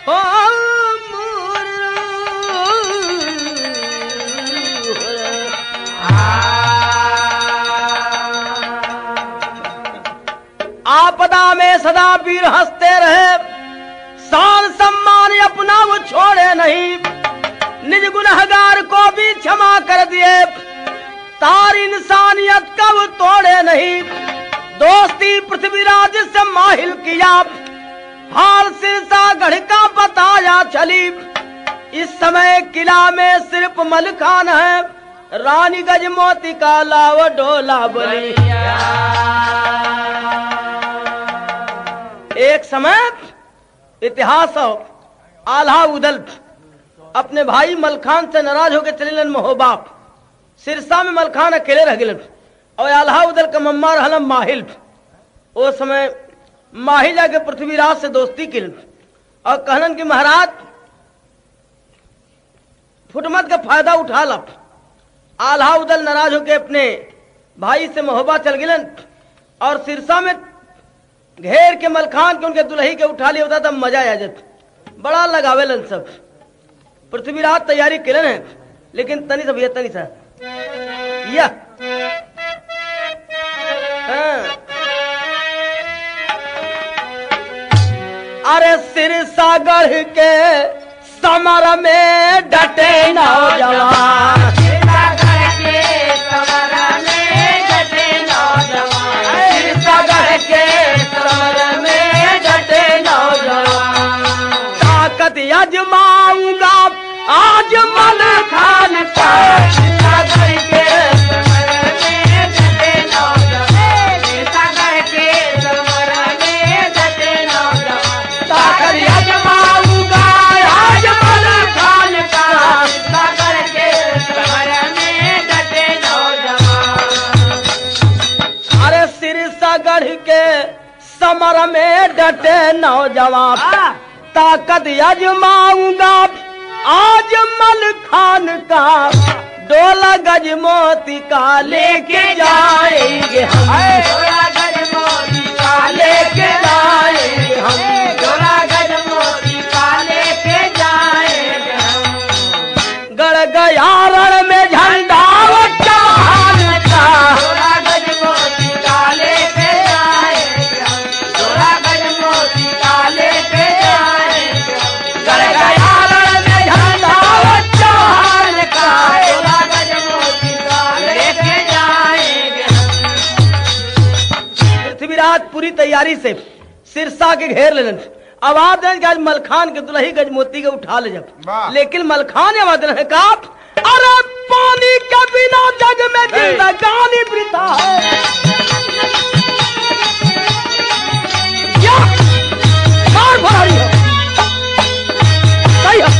हो आपदा में सदा वीर हंसते रहे, शान सम्मान अपना वो छोड़े नहीं, निज गुनहगार को भी क्षमा कर दिए, तार इंसानियत का वो तोड़े नहीं, दोस्ती पृथ्वीराज से माहिल किया, हाल सिरसागढ़ का बताया चली। इस समय किला में सिर्फ मलखान है, रानी गजमोती का लाव डोला बली। एक समय इतिहास आल्हा उदल अपने भाई मलखान से नाराज होकर चलेलन महोबा। सिरसा में मलखान अकेले रह गए और आल्हा उदल का मम्मा रहलम माहिल। उस समय माही जाके पृथ्वीराज से दोस्ती की और कहलन कि महाराज फुटमत का फायदा उठा ला। आल्हा उदल नाराज होकर अपने भाई से महोबा चल गिलन और सिरसा में घेर के मलखान के उनके दुल्ही के उठा लिया होता, तब मजा आ जाता, बड़ा लगावेलन सब। पृथ्वीराज तैयारी केलन है, लेकिन तनी सब ये तनी सा या अरे सिरसागढ़ के समर में डटे नौजवान, सिरसागढ़ के समर में डटे नौजवान, सिरसागढ़ के समर में डटे नौजवान। ताकत आजमाऊंगा आज मलखान का, सिरसागढ़ के समर में डटे नौजवान, सिरसागढ़ के समर में डटे नौजवान। ताकत आजमाऊंगा आज मलखान का, सिरसागढ़ के समर में डटे नौजवान। अरे सिरसागढ़ के समर में डटे नौजवान, ताकत आजमाऊंगा आज मलखान का, डोला गजमोती का लेके जाएंगे हम, डोला गजमोती का लेके जाएंगे हम, डोला गजमोती का लेके जाएंगे हम। गड़ गया रण में झंडा वो चौहान का, डोला गजमोती का लेके जाएंगे हम, डोला गजमोती का लेके जाएंगे हम। गड़ गया रण में झंडा वो चौहान का, डोला गजमोती का लेके जाएंगे हम। पृथ्वीराज पूरी तैयारी से सिरसा के घेर लेलन। आवाज है कि आज मलखान के दुल्ही गजमोती के उठा ले जब, लेकिन मलखान आवाज है का अरे पानी के बिना जग में जिंदगानी वृथा है। क्या मार भरारी है, सही है।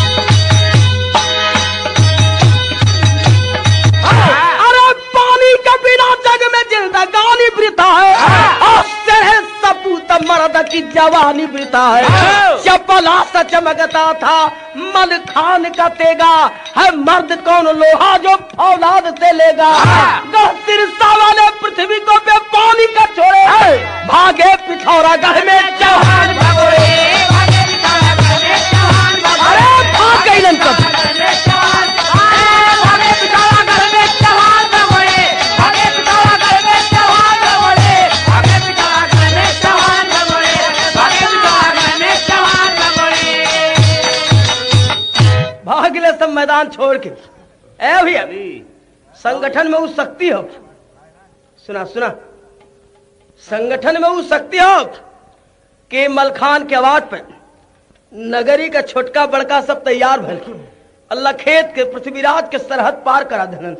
अरे पानी के बिना जग में जिंदगानी वृथा है, सपूत मर्द की जवानी वृथा है। चपला सा चमकता था मलखान का तेगा, है मर्द कौन लोहा जो फौलाद से लेगा। सिरसा वाले पृथ्वी को बेपानी का छोड़े, भागे पिथौरा गढ़ में चौहान भगोड़े, अरे भाग गई लंका। भागले सब मैदान छोड़ के। ए भैया संगठन में वो शक्ति हो, सुना सुना, संगठन में वो शक्ति हो कि मलखान के आवाज पे नगरी का छोटका बड़का सब तैयार भल, अल्लाह खेत के पृथ्वीराज के सरहद पार करा देन।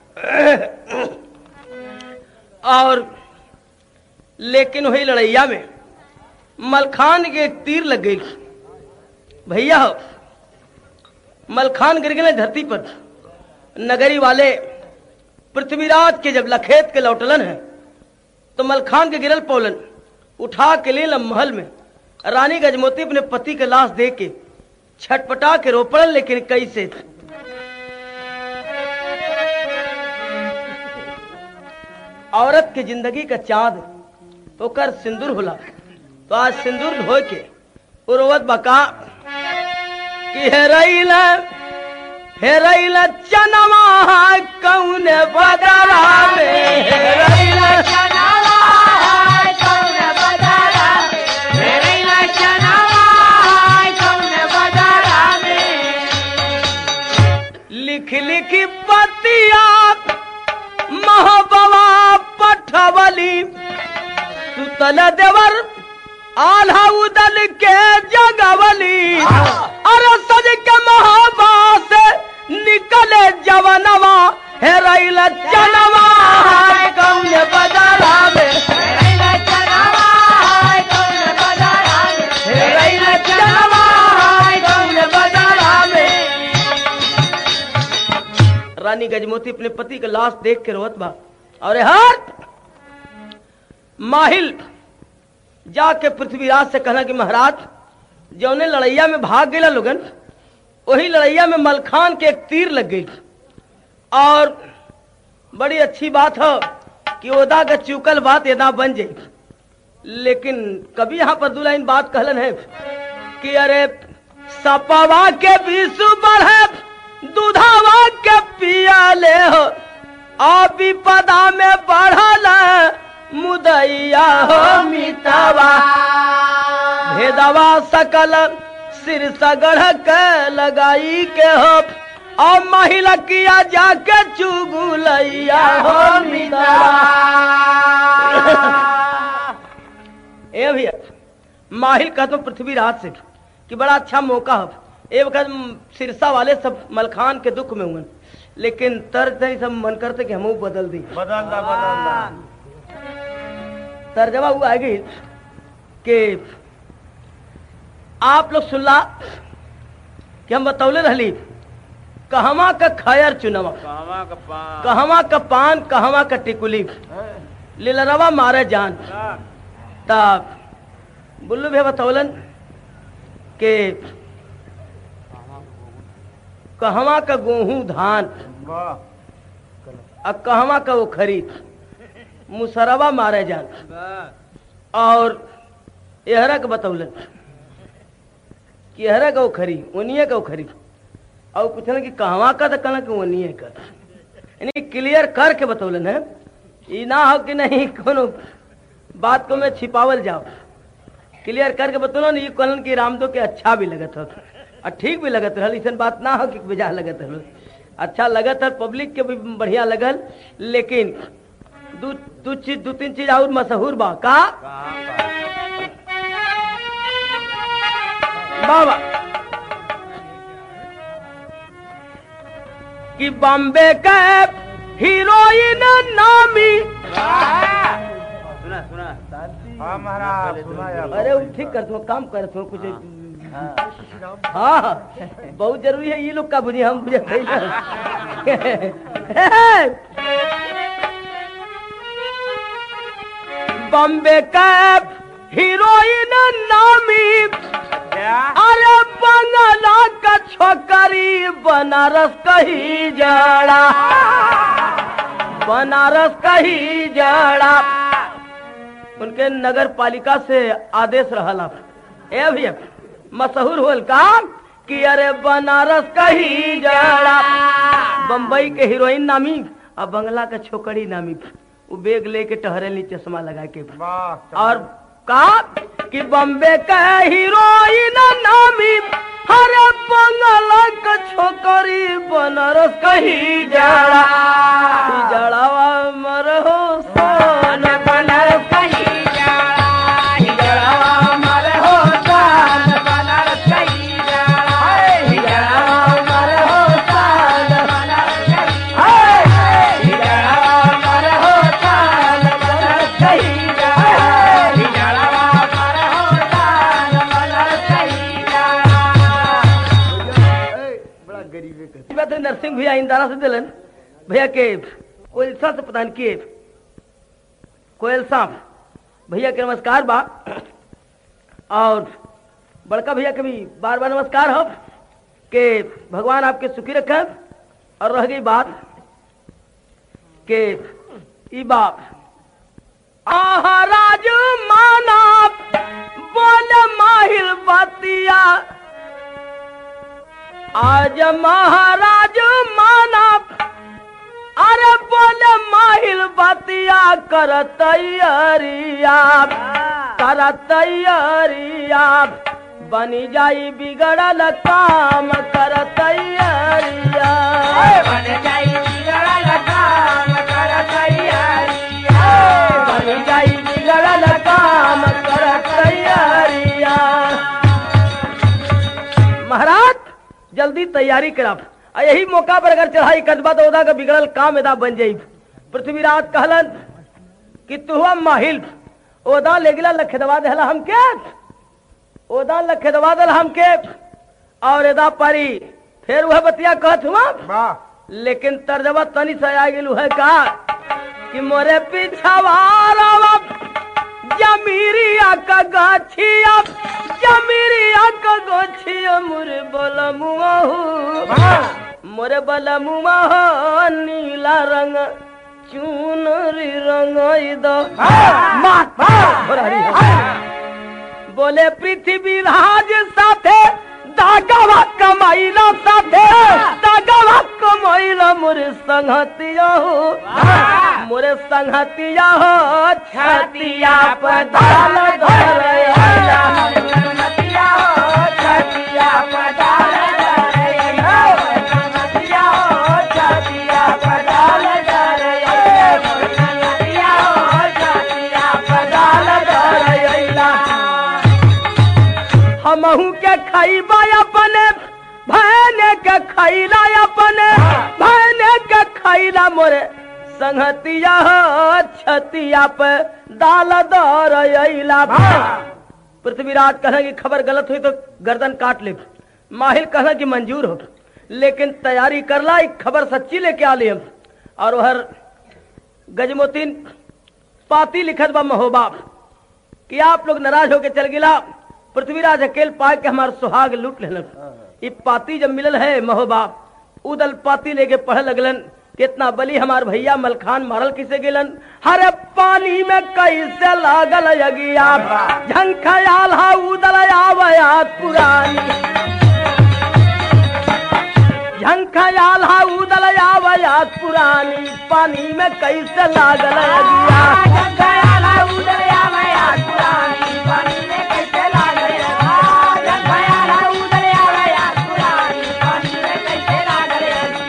और लेकिन वही लड़ैया में मलखान के एक तीर लग गई भैया हो। मलखान गिर गए धरती पर। नगरी वाले पृथ्वीराज के जब लखेत के लौटलन है तो मलखान के गिरल पौलन उठा के ले महल में। रानी गजमोती अपने पति के लाश दे के छटपटा के रोपड़न, लेकिन कैसे औरत की जिंदगी का चांद होकर सिंदूर होला, तो आज सिंदूर धो के उर्वत बका कि हेरैला चनवा कौन बदरा में हेरैला चनवा कौन बदरा में हेरैला चनवा कौन बदरा में लिख लिख पतिया महबवा पठवली सुतल देवर आल्हा उदल के जगवली अरे सज के महबा से निकले जवनवा हेरैला चनवा कौन बदरा में हेरैला चनवा कौन बदरा में हेरैला चनवा कौन बदरा में। रानी गजमोती अपने पति का लाश देख के रोत बा और हर माहिल जाके पृथ्वीराज से कहना कि महाराज जौने लड़ैया में भाग गया लोगन वही लड़ैया में मलखान के एक तीर लग गई और बड़ी अच्छी बात है कि ओदा का चुकल बात एदा बन जाए। लेकिन कभी यहाँ पर दो लाइन बात कहलन है कि अरे सपवा के विषु बढ़े दूधावा के पिया ले हो आ विपदा में बढ़ल मुदैया हो मितावा भेदवा सकल सिर सगढ़ के लगाई के हो और महिला किया जाके चुगुलैया हो मितावा। ए भैया माहिल कहते पृथ्वीराज से कि बड़ा अच्छा मौका है एक वक्त सिरसा वाले सब मलखान के दुख में हुए लेकिन तर्ज सब मन करते कि हम बदल दी बदल तर्जमा हुआ आएगी कि आप लोग सुनला कि हम बतौले रहली कहवा का खैर चुनवा कहवा का पान कहवा का टिकुली लीलरवा मारे जान तब बुल्लू भी बतौलन के कहवा का गेहूं धान और कहवा का वो खरीद मुसरवा मारे जान और एहरा का बतौलन कि एहरा का वो खरी उनिये का वो खरी और पूछलन कि कहवा का तो कहना कि उनिये का यानी क्लियर करके बतौलन है ये ना हो कि नहीं कोनो बात को मैं छिपावल जाओ क्लियर करके बतौलन ये कहलन कि रामदो के अच्छा भी लगत हो और ठीक भी लगत रहल ऐसा बात ना हो कि बेजा लगत रहल अच्छा लगत है पब्लिक के भी बढ़िया लगल लेकिन दो तीन चीज और मशहूर बा का बाबा कि बॉम्बे का हीरोइन नामी सुना हाँ महाराज अरे वो ठीक कर काम कर कुछ हाँ बहुत जरूरी है ये लोग का बुझे हम बुझे बॉम्बे का हीरोइन नामी अरे बंगला का छोकरी बनारस कही जड़ा बनारस कही जड़ा उनके नगर पालिका से आदेश रहला ए भैया मशहूर होल का कि अरे बनारस कही जड़ा बम्बई के हीरोइन नामी और बंगला का छोकरी नामी वो बेग लेके टहरेली चश्मा लगा के और का कि बम्बे का हीरोइन नामी हरे बंगला का छोकरी बनारस कही जड़ा जड़ावा मरहो सोन बनारस कही नरसिंह भैया इंदारा से दिलन भैया के कोयलसा से प्रदान किए कोयलसा भैया के नमस्कार बा और बड़का भैया के भी बार बार नमस्कार हो कि भगवान आपके सुखी रखे और रह गई बात के ई बाप राज माना बोल माहिल बतिया आज महाराज माना अरे बोले माहिल बतिया कर तैयारिया कर तैयारिया बनी जाई बिगड़ल काम कर तैयारिया बन जाई बिगड़ल काम कर तैयारिया बनी जाई बिगड़ल काम कर तैयारिया। महाराज जल्दी तैयारी करा और यही मौका पर अगर चढ़ाई कदबा तो ओदा का बिगड़ल काम एदा बन जाई। पृथ्वीराज कहलन कि तू हुआ माहिल ओदा ले गिला लखेदवा देला हमके ओदा लखेदवा दल हमके और एदा पारी फिर वह बतिया कहत हुआ वाह लेकिन तर्जबा तनी से आ गेलू है का कि मोरे पिछवारा जमीरिया का गाछिया जमीरिया का गाछिया मोरे बलमुआ मोरे बलमुआ नीला रंग चुनरी रंग बोले पृथ्वी राज साथे दागवा कमाइला साथे दागवा कमाइला मोरे संगतिया हो मोरे संगतिया हो छतिया पदाल धरैया संगतिया हो छतिया पदाल धरैया संगतिया हो छतिया पदाल धरैया संगतिया हो छतिया पदाल धरैया। हमहू के खैबा अपने भैने के खैला अपने भैने के खैला मोरे संगतिया हो छतिया पे दाल दरैला। पृथ्वीराज कहना कि खबर गलत हुई तो गर्दन काट ले। माहिल कहना कि मंजूर हो लेकिन तैयारी कर ला खबर सच्ची लेके आ ले। और वह गजमोतीन पाती लिखत बा महोबा कि आप लोग नाराज होके चल गिला। पृथ्वीराज अकेल पाए के हमार सुहाग लूट लेलन। ये पाती जब मिलल है महोबा उदल पाती लेके पढ़ लगलन कितना बली हमार भैया मलखान मारल किसे गेलन हरे पानी में कैसे लागल यगिया झंखयाल हा उदल आवया पुरानी झंखयाल हा उदल आवया पुरानी पानी में कैसे लागल यगिया झंखयाल हा उदल आवया पुरानी पानी में कैसे लागल झंखयाल हा उदल आवया पुरानी पानी में कैसे लागल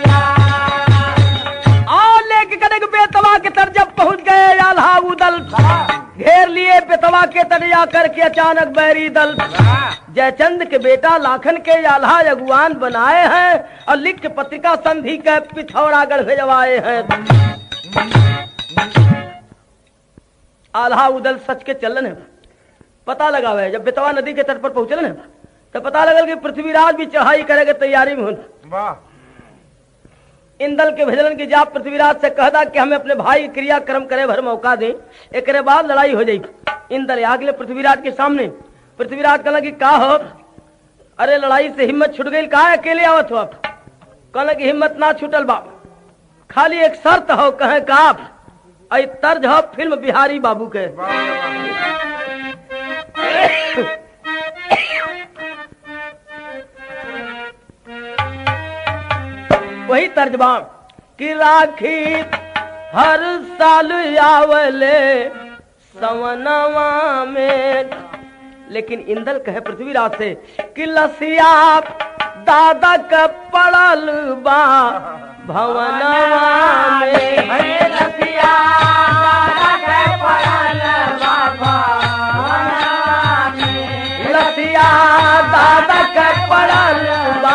बेतवा के तर जब पहुंच गए आल्हा उदल घेर लिए बेतवा के तर जाकर के अचानक बैरी दल जयचंद के बेटा लाखन के आल्हा अगुवान बनाए हैं और लिख के पत्रिका संधि के पिथौरागढ़ भेजवाए हैं। आल्हा उदल सच के चलन है पता लगा हुआ है। जब बेतवा नदी के तट पर पहुंचल है तो पता लगल कि पृथ्वीराज भी चढ़ाई करेगा तैयारी में वाह इंदल के भेजलन की जाप पृथ्वीराज से कहदा कि हमें अपने भाई क्रियाक्रम करे भर मौका दे एक बाद लड़ाई हो जाएगी। इंदल आ गए पृथ्वीराज के सामने। पृथ्वीराज कहला कि का हो अरे लड़ाई से हिम्मत छूट गई का अकेले आवत हो आप कहला कि हिम्मत ना छूटल बा खाली एक शर्त हो कहे का आई तर्ज हो फिल्म बिहारी बाबू के वही तर्जमा कि राखी हर साल आवले सवनवा में। लेकिन इंदल कहे पृथ्वीराज से कि लसिया दादा का पड़ल बा भवनवा में लसिया दादा के पड़ल बा भवनवा में लसिया दादा के पड़ल बा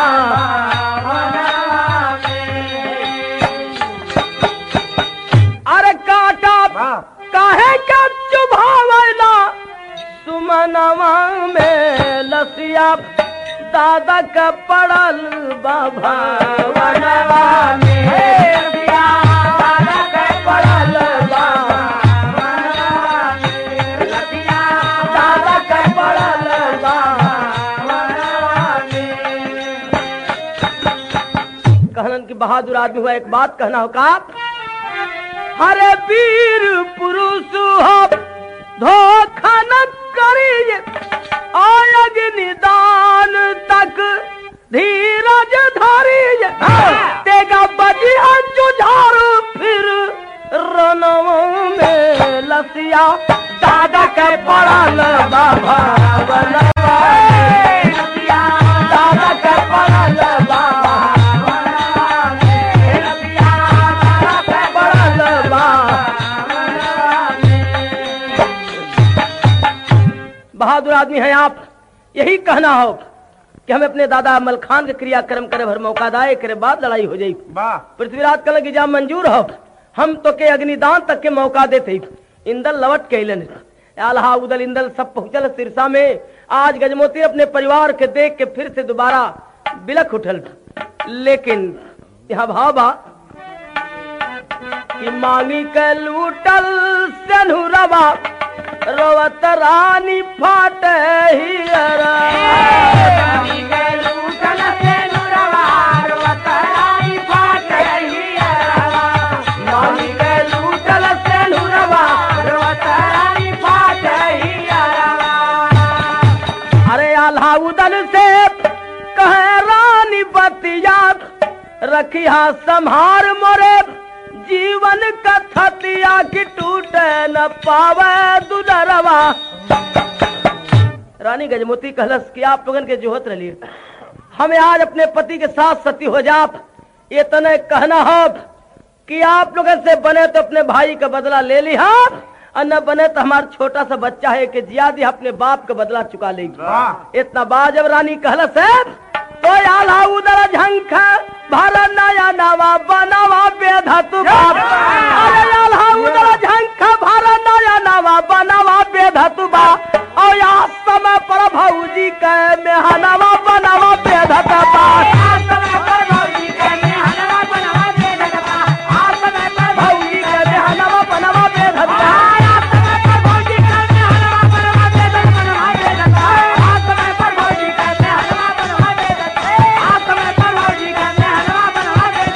काहे का चुभावला सुमनवा में लसिया दादा का पड़ल भवनवा में लसिया दादा का पड़ल भवनवा में लसिया दादा का पड़ल भवनवा में। कहलन कि बहादुर आदमी हुआ एक बात कहना हो का हरे वीर पुरुष हो धोखा न करिए अग्निदान तक धीरज आप यही कहना हो कि हमें अपने दादा मलखान के क्रियाक्रम करे भर मौका दाए करे बाद लड़ाई हो जाई। वाह पृथ्वीराज कल की जा मंजूर हो, हम तो के अग्निदान तक के मौका देते। इंदल लवट के अलन आल्हा उदल इंदल सब पहुंचल सिरसा में। आज गजमोती अपने परिवार के देख के फिर से दोबारा बिलख उठल, लेकिन यहाँ भाबा कि मांगी के लूटल सनुरवा रोवत रानी फाटे हियरा। मांगी के लूटल सनुरवा रोवत रानी फाटे हियरा। मांगी के लूटल सनुरवा रोवत रानी फाटे हियरा। अरे आल्हा उदल से कहे रानी बतिया रखिया संहार मोरे जीवन का थतिया की टूटे न पावे दुलरवा। रानी गजमोती कहलस कि आप लोगन के जोहत रही हमें आज अपने पति के साथ सती हो जाप। ये तने कहना हो कि आप लोगन से बने तो अपने भाई का बदला ले लिया और न बने तो हमारा छोटा सा बच्चा है कि जियादी अपने बाप का बदला चुका लेगी। इतना बात जब रानी कहलस है तो आल्हा उदर झंख भर नया नवा बनावा बेधतु बाप। अरे आल्हा उदर झंख भर नया नवा बनावा बेधतु बा और या समय पर भौजी के मेहनवा बनावा बेधत बा। भौजी के मेहनवा बनवा दे दगता। आ समय पर भौजी के मेहनवा बनावा बेधत बा। भौजी के मेहनवा बनवा दे दगता। आ समय पर भौजी के मेहनवा बनवा दे दगता। आ समय पर भौजी के मेहनवा बनवा दे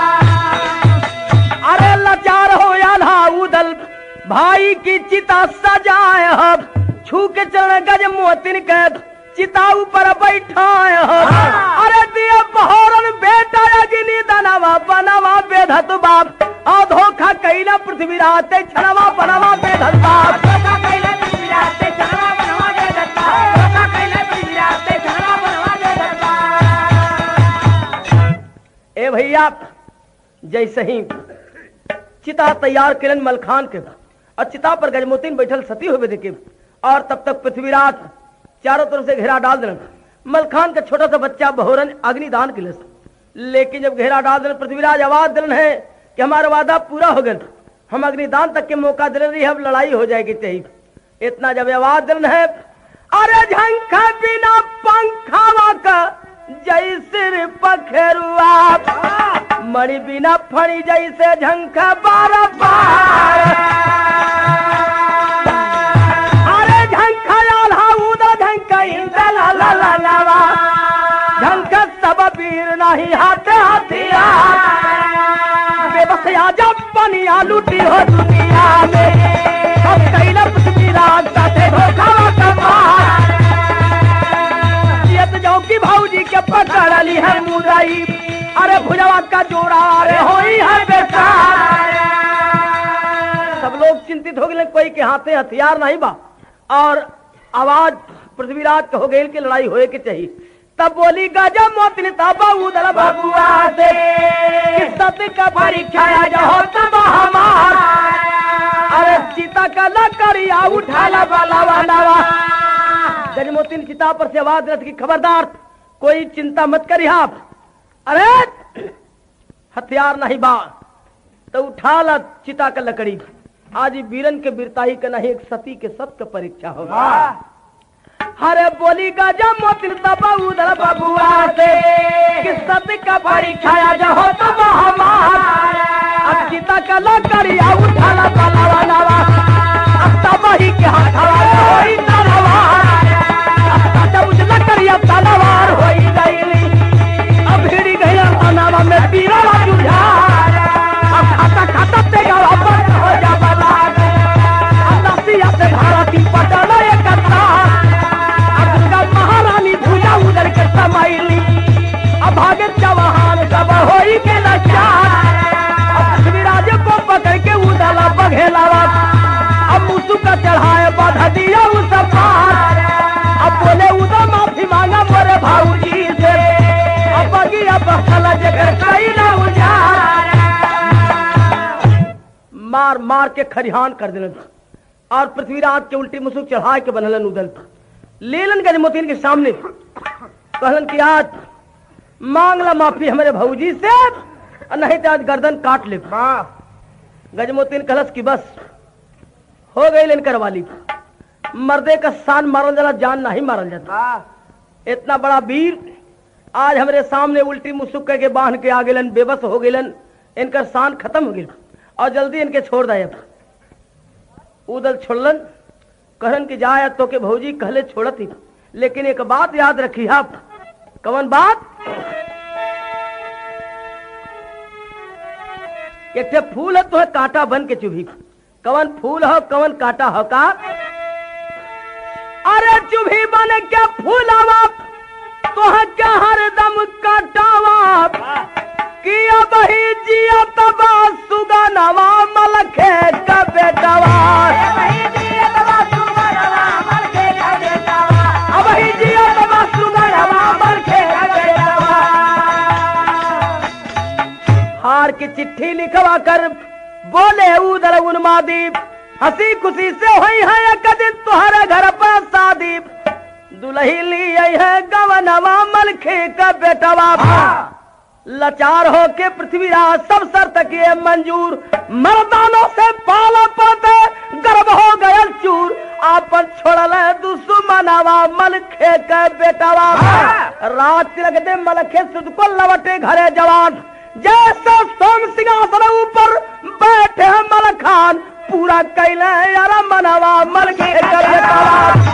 दगता। अरे लाचार हो आल्हा उदल भाई की चिता सजाए हम छू के चरण गज मोतिन के चिता ऊपर बैठाए हम। अरे दिए बहोरन बेटा अग्नि दनवा बनवा बेधत बाप और धोखा कैला पृथ्वीराज छनवा बनवा बेधत बाप। धोखा कैले पृथ्वीराज ते छनवा बनवा दे दगता। धोखा कैले पृथ्वीराज ते छनवा बनवा दे दगता। ए भैया जैसे ही चिता तैयार किरण मलखान के और चिता पर गजमोतीन बैठल सती हुए देखे और तब तक पृथ्वीराज चारों तरफ से घेरा डाल देन। मलखान का छोटा सा बच्चा बहोरन अग्निदान के लिए, लेकिन जब घेरा डाल देन पृथ्वीराज आवाज दिलन है कि हमारा वादा पूरा हो गया, हम अग्निदान तक के मौका दिल रही, अब लड़ाई हो जाएगी चाहिए। इतना जब आवाज दिलन है अरे झंखा बिना पंखावा का जैसे पखेरुआ मणि बिना फणी जैसे झंखा बार बार। अरे झंखा आल्हा उदर झंखा इंदल ललवा झंखा सब वीर नहीं हाथे हथियार। बेबस आजा पनिया लूटी हो दुनिया में सब कैला पृथ्वीराज साथे धोखा कमार। की भौजी के पकड़ ली है मुराई अरे भुजवा का जोड़ा अरे होई है बेकार। सब लोग चिंतित हो गए, कोई के हाथे हथियार नहीं बा और आवाज पृथ्वीराज के हो गई कि लड़ाई होए के चाहिए। तब बोली गजब मोतिन तब उदल बबुआ से सत्य का परीक्षा हो तब हमार। अरे सीता का लकड़िया उठाला बलवा नवा। गजमोती ने चिता पर से आवाज रख की खबरदार कोई चिंता मत करी आप। अरे हथियार नहीं बा तो उठा ला चिता का लकड़ी। आज वीरन के वीरताई का नहीं एक सती के सत्य परीक्षा होगा। हरे बोली गजब मोतिन तब उदल बबुआ से कि सत्य का परीक्षा जो हो तब हमार। अब चिता का लकड़िया उठा ला बलवा नवा तब ही के हथवा होई तलवार। करिया तलवार होई गईली अब भिड़ी गई अनावा में पीरा जुझार। अब खाता खाता ते गवा पर हो जा बलाग नसिया से भारती पटल एक तार। अब दुर्गा महारानी भुजा उधर के समाइली अब भागे जवान सब होई के लाचार। अब पृथ्वीराज को पकड़ के उदला बघेलावा अब मुसु का चढ़ाए बाधा दिया उस पार। अब बोले उधर माफी मांगा मोरे भाऊजी से अब बगिया बखला जगर कई ना उजार। मार मार के खरिहान कर दिलन और पृथ्वीराज के उल्टी मुसुक चढ़ा के बनलन उदल लीलन गजमोतीन के सामने कहलन कि आज मांगला माफी हमारे भौजी से और नहीं तो आज गर्दन काट ले। गजमोतीन कहलस कि बस हो गई इनकर वाली, मर्दे का शान मारल जाला, जान नहीं मारल जाता। इतना बड़ा वीर आज हमारे सामने उल्टी मुसुक के बांध के आ गेलन, बेबस हो गेलन, इनकर शान खत्म हो गई और जल्दी इनके छोड़ दे। उदल छोड़लन, कहन कि जाए तो के भौजी कहले छोड़त ही, लेकिन एक बात याद रखी आप। कवन बात? एक ठे फूल है तो है कांटा बन के चुभी। कवन फूल हो कवन कांटा हो का? अरे चुभी बन के फूलावा तो है क्या हरदम काटावा किया बही जिया तबा सुगनवा मलखे का बेटवा। हार की चिट्ठी लिखवा कर बोले उदल उन्मादी, हंसी खुशी से हुई है एक दिन तुम्हारे घर पर शादी, दुल्ही ली है गवनवा मलखे का बेटवा। लाचार हो के पृथ्वीराज सब शर्त किए मंजूर, मर्दानों से पाला पाते गर्भ हो गया चूर, आपन छोड़ल दुश्मनवा मलखे का बेटवा। रात तिलक दे मलखे सुध को लवटे घरे जवान, जैसे सोम सिंहासन ऊपर बैठे मलखान, पूरा कैले यार मनवा मलखे का बेटवा।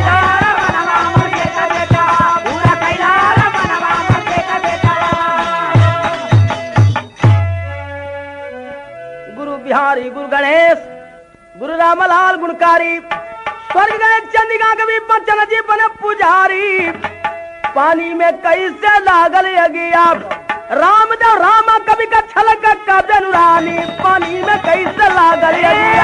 गुरु बिहारी, गुरु गणेश, गुरु रामलाल गुणकारी, स्वर्ग गए चंदिका कवि बच्चन जी बने पुजारी। पानी में कैसे लागल अगिया राम रामा कवि का छलक का बेनुरानी, पानी में कैसे लागल अगिया।